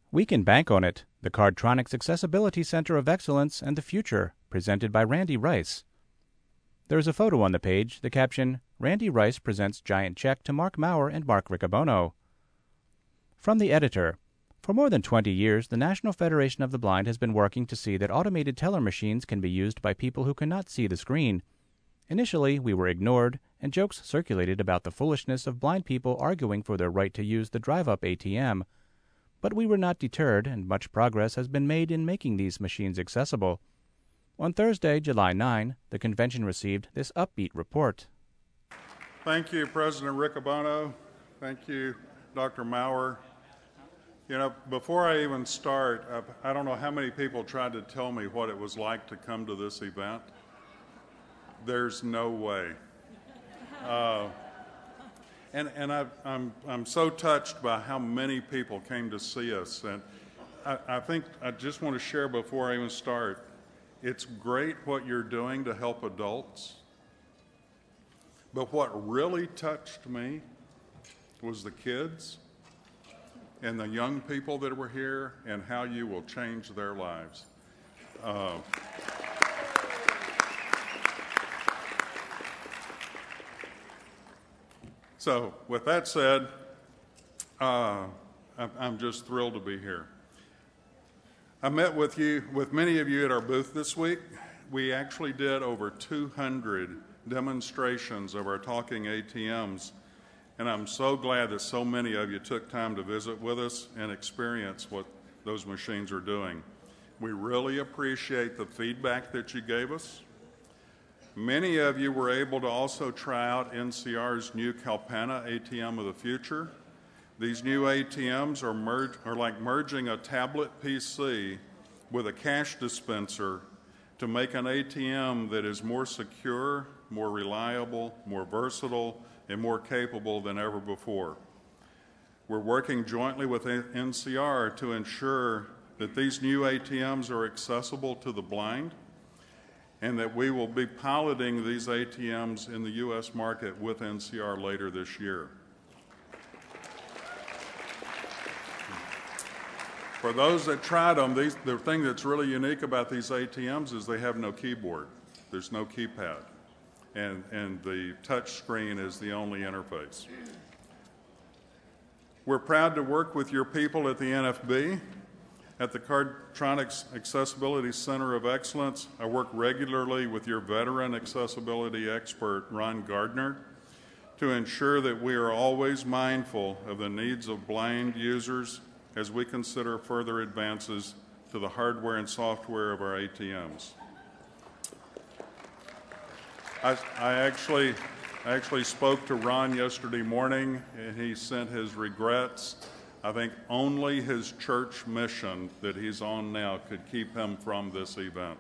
We can bank on it. The Cardtronics Accessibility Center of Excellence and the Future, presented by Randy Rice. There's a photo on the page, the caption, Randy Rice presents giant check to Mark Maurer and Mark Riccobono. From the editor. For more than 20 years, the National Federation of the Blind has been working to see that automated teller machines can be used by people who cannot see the screen. Initially, we were ignored, and jokes circulated about the foolishness of blind people arguing for their right to use the drive-up ATM. But we were not deterred, and much progress has been made in making these machines accessible. On Thursday, July 9, the convention received this upbeat report. Thank you, President Riccobono. Thank you, Dr. Maurer. You know, before I even start, I don't know how many people tried to tell me what it was like to come to this event. There's no way. And I'm so touched by how many people came to see us. And I think I just want to share before I even start, it's great what you're doing to help adults. But what really touched me was the kids and the young people that were here and how you will change their lives. So with that said, I'm just thrilled to be here. I met with many of you at our booth this week. We actually did over 200 demonstrations of our talking ATMs, and I'm so glad that so many of you took time to visit with us and experience what those machines are doing. We really appreciate the feedback that you gave us. Many of you were able to also try out NCR's new Kalpana ATM of the future. These new ATMs are like merging a tablet PC with a cash dispenser to make an ATM that is more secure, more reliable, more versatile, and more capable than ever before. We're working jointly with NCR to ensure that these new ATMs are accessible to the blind, and that we will be piloting these ATMs in the U.S. market with NCR later this year. For those that tried them, the thing that's really unique about these ATMs is they have no keyboard. There's no keypad. And the touch screen is the only interface. We're proud to work with your people at the NFB. At the Cardtronics Accessibility Center of Excellence, I work regularly with your veteran accessibility expert, Ron Gardner, to ensure that we are always mindful of the needs of blind users as we consider further advances to the hardware and software of our ATMs. I actually spoke to Ron yesterday morning, and he sent his regrets. I think only his church mission that he's on now could keep him from this event.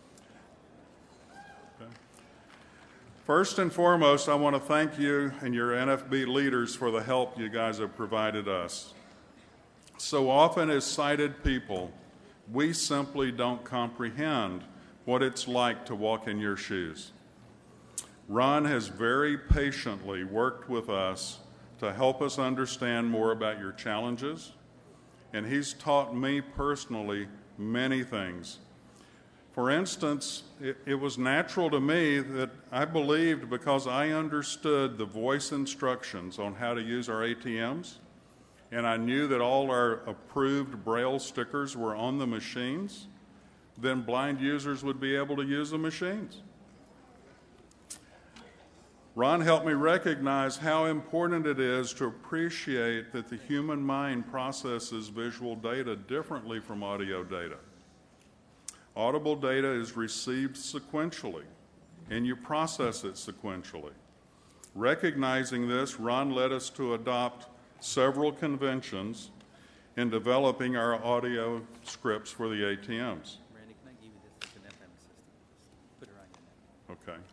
Okay. First and foremost, I want to thank you and your NFB leaders for the help you guys have provided us. So often as sighted people, we simply don't comprehend what it's like to walk in your shoes. Ron has very patiently worked with us to help us understand more about your challenges, and he's taught me personally many things. For instance, it was natural to me that I believed, because I understood the voice instructions on how to use our ATMs, and I knew that all our approved Braille stickers were on the machines, then blind users would be able to use the machines. Ron helped me recognize how important it is to appreciate that the human mind processes visual data differently from audio data. Audible data is received sequentially, and you process it sequentially. Recognizing this, Ron led us to adopt several conventions in developing our audio scripts for the ATMs. Randy, can I give you this? It's an FM system. Put it on your neck. Okay.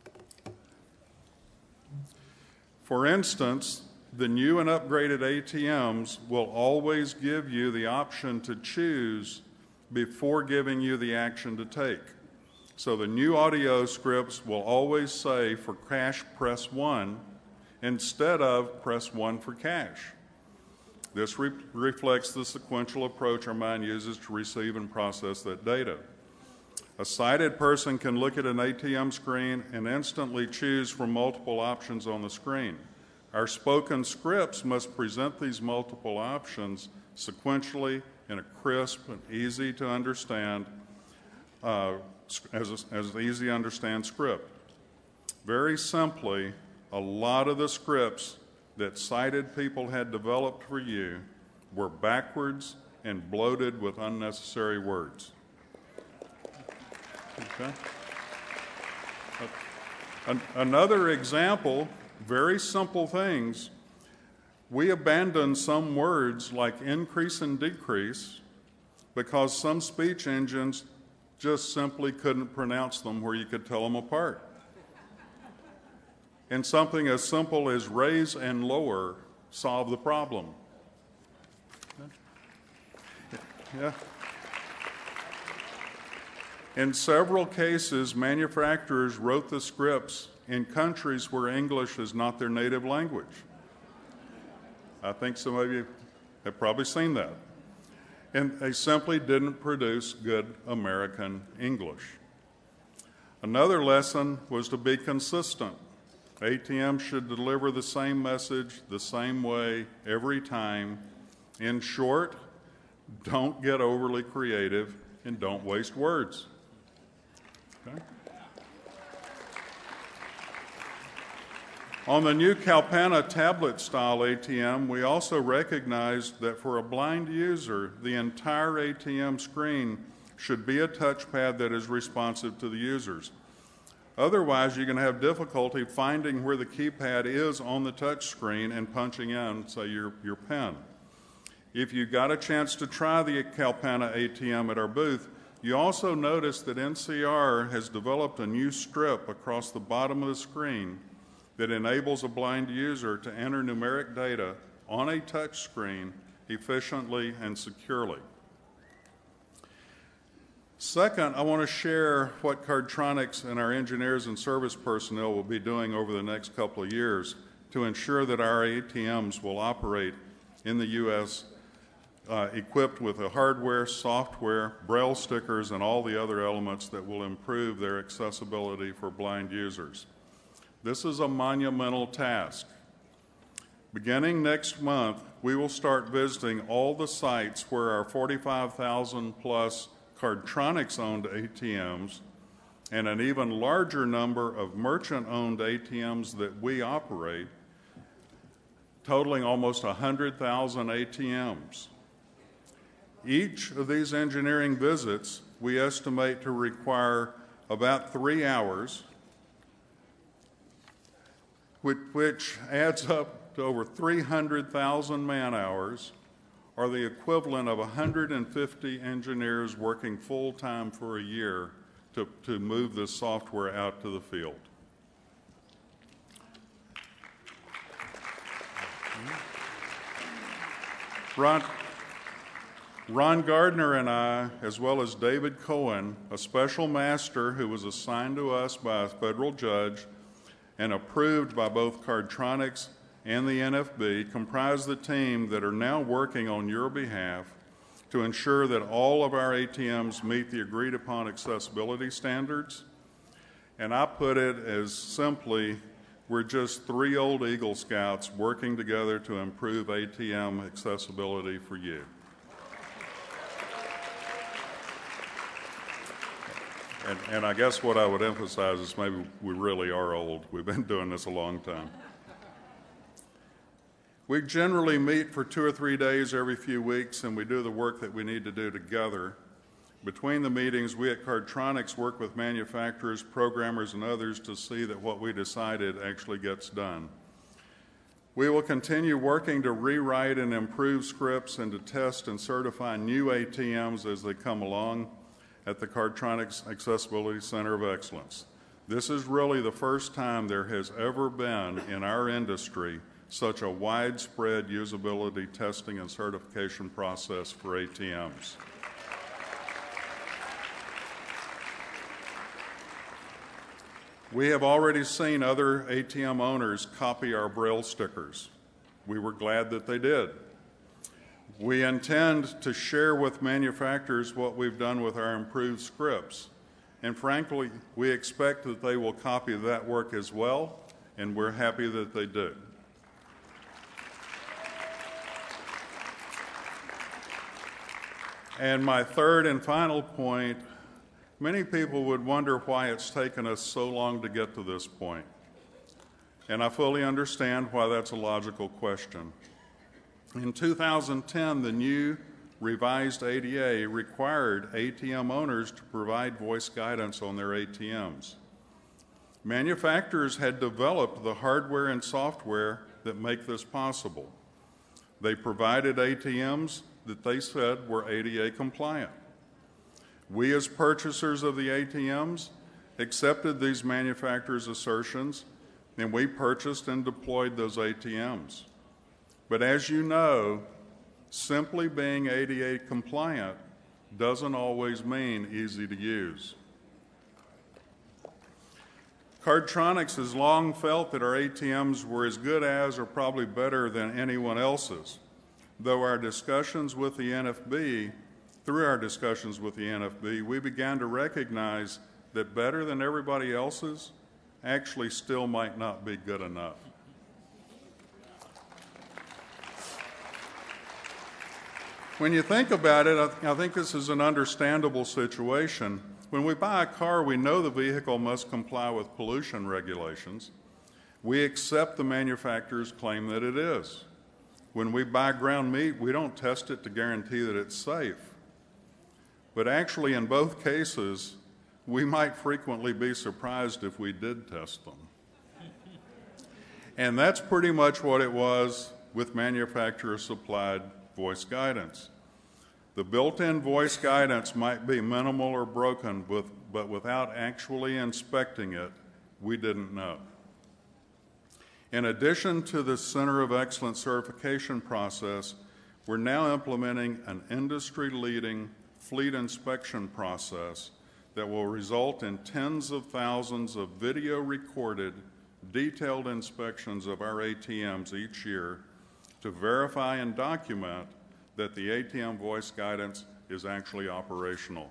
For instance, the new and upgraded ATMs will always give you the option to choose before giving you the action to take. So the new audio scripts will always say, for cash, press 1, instead of press 1 for cash. This reflects the sequential approach our mind uses to receive and process that data. A sighted person can look at an ATM screen and instantly choose from multiple options on the screen. Our spoken scripts must present these multiple options sequentially in a crisp and easy to understand, as easy to understand script. Very simply, a lot of the scripts that sighted people had developed for you were backwards and bloated with unnecessary words. Okay. Another example, very simple things. We abandoned some words like increase and decrease because some speech engines just simply couldn't pronounce them where you could tell them apart. And something as simple as raise and lower solved the problem. Yeah. In several cases, manufacturers wrote the scripts in countries where English is not their native language. I think some of you have probably seen that. And they simply didn't produce good American English. Another lesson was to be consistent. ATM should deliver the same message the same way every time. In short, don't get overly creative and don't waste words. Okay. On the new Kalpana tablet-style ATM, we also recognized that for a blind user, the entire ATM screen should be a touchpad that is responsive to the users. Otherwise, you're going to have difficulty finding where the keypad is on the touch screen and punching in, say, your pen. If you got a chance to try the Kalpana ATM at our booth, you also notice that NCR has developed a new strip across the bottom of the screen that enables a blind user to enter numeric data on a touch screen efficiently and securely. Second, I want to share what Cardtronics and our engineers and service personnel will be doing over the next couple of years to ensure that our ATMs will operate in the U.S. Equipped with the hardware, software, braille stickers, and all the other elements that will improve their accessibility for blind users. This is a monumental task. Beginning next month, we will start visiting all the sites where our 45,000 plus Cardtronics-owned ATMs and an even larger number of merchant-owned ATMs that we operate, totaling almost 100,000 ATMs. Each of these engineering visits we estimate to require about 3 hours, which adds up to over 300,000 man-hours, or the equivalent of 150 engineers working full-time for a year to move this software out to the field. Ron Gardner and I, as well as David Cohen, a special master who was assigned to us by a federal judge and approved by both Cardtronics and the NFB, comprise the team that are now working on your behalf to ensure that all of our ATMs meet the agreed-upon accessibility standards. And I put it as simply, we're just 3 old Eagle Scouts working together to improve ATM accessibility for you. And I guess what I would emphasize is maybe we really are old. We've been doing this a long time. We generally meet for 2 or 3 days every few weeks, and we do the work that we need to do together. Between the meetings, we at Cardtronics work with manufacturers, programmers, and others to see that what we decided actually gets done. We will continue working to rewrite and improve scripts and to test and certify new ATMs as they come along at the Cardtronics Accessibility Center of Excellence. This is really the first time there has ever been in our industry such a widespread usability testing and certification process for ATMs. We have already seen other ATM owners copy our Braille stickers. We were glad that they did. We intend to share with manufacturers what we've done with our improved scripts. And frankly, we expect that they will copy that work as well, and we're happy that they do. And my third and final point, many people would wonder why it's taken us so long to get to this point. And I fully understand why that's a logical question. In 2010, the new revised ADA required ATM owners to provide voice guidance on their ATMs. Manufacturers had developed the hardware and software that make this possible. They provided ATMs that they said were ADA compliant. We, as purchasers of the ATMs, accepted these manufacturers' assertions, and we purchased and deployed those ATMs. But as you know, simply being ADA compliant doesn't always mean easy to use. Cardtronics has long felt that our ATMs were as good as or probably better than anyone else's, though through our discussions with the NFB, we began to recognize that better than everybody else's actually still might not be good enough. When you think about it, I think this is an understandable situation. When we buy a car, we know the vehicle must comply with pollution regulations. We accept the manufacturer's claim that it is. When we buy ground meat, we don't test it to guarantee that it's safe. But actually, in both cases, we might frequently be surprised if we did test them. And that's pretty much what it was with manufacturer-supplied voice guidance. The built-in voice guidance might be minimal or broken, but without actually inspecting it, we didn't know. In addition to the Center of Excellence certification process, we're now implementing an industry-leading fleet inspection process that will result in tens of thousands of video-recorded, detailed inspections of our ATMs each year to verify and document that the ATM voice guidance is actually operational.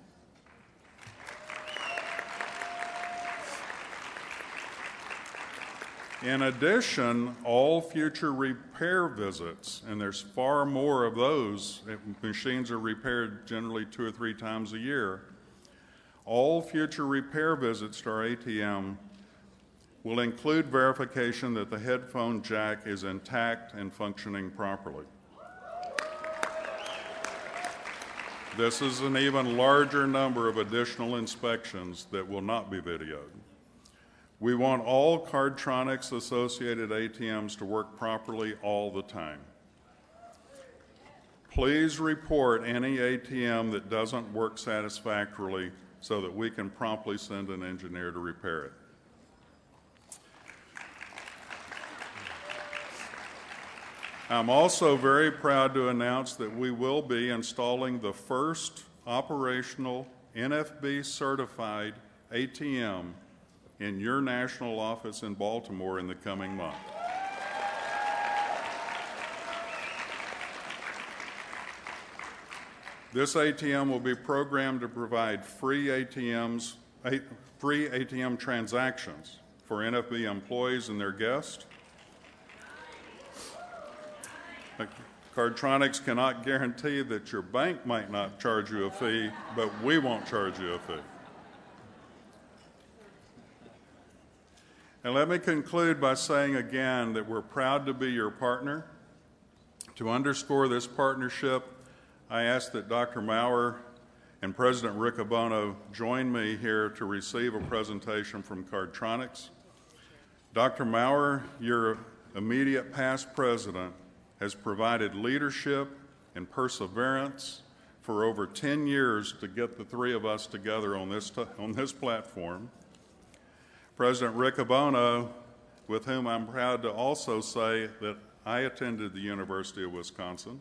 In addition, all future repair visits, and there's far more of those, machines are repaired generally 2 or 3 times a year, all future repair visits to our ATM will include verification that the headphone jack is intact and functioning properly. This is an even larger number of additional inspections that will not be videoed. We want all Cardtronics associated ATMs to work properly all the time. Please report any ATM that doesn't work satisfactorily so that we can promptly send an engineer to repair it. I'm also very proud to announce that we will be installing the first operational NFB certified ATM in your national office in Baltimore in the coming month. This ATM will be programmed to provide free ATM transactions for NFB employees and their guests. Cardtronics cannot guarantee that your bank might not charge you a fee, but we won't charge you a fee. And let me conclude by saying again that we're proud to be your partner. To underscore this partnership, I ask that Dr. Maurer and President Riccobono join me here to receive a presentation from Cardtronics. Dr. Maurer, your immediate past president, has provided leadership and perseverance for over 10 years to get the three of us together on this platform. President Riccobono, with whom I'm proud to also say that I attended the University of Wisconsin,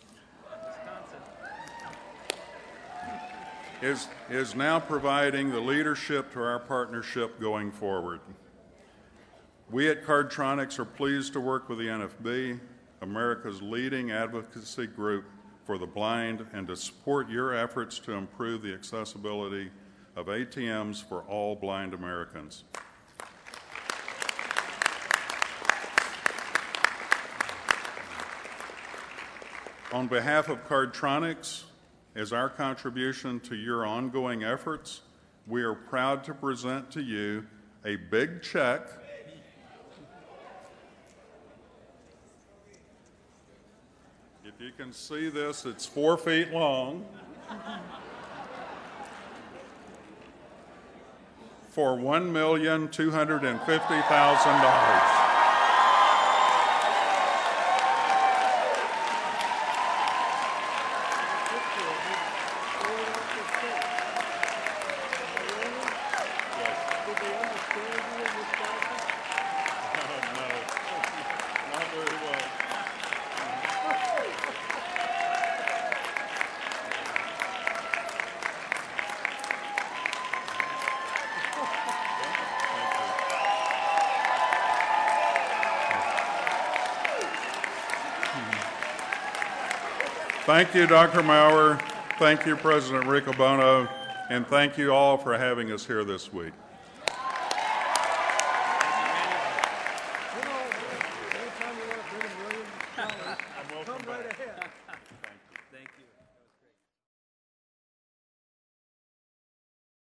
is now providing the leadership to our partnership going forward. We at Cardtronics are pleased to work with the NFB, America's leading advocacy group for the blind and to support your efforts to improve the accessibility of ATMs for all blind Americans. On behalf of Cardtronics, as our contribution to your ongoing efforts, we are proud to present to you a big check If you can see this, it's 4 feet long for $1,250,000. Thank you, Dr. Maurer. Thank you, President Riccobono. And thank you all for having us here this week.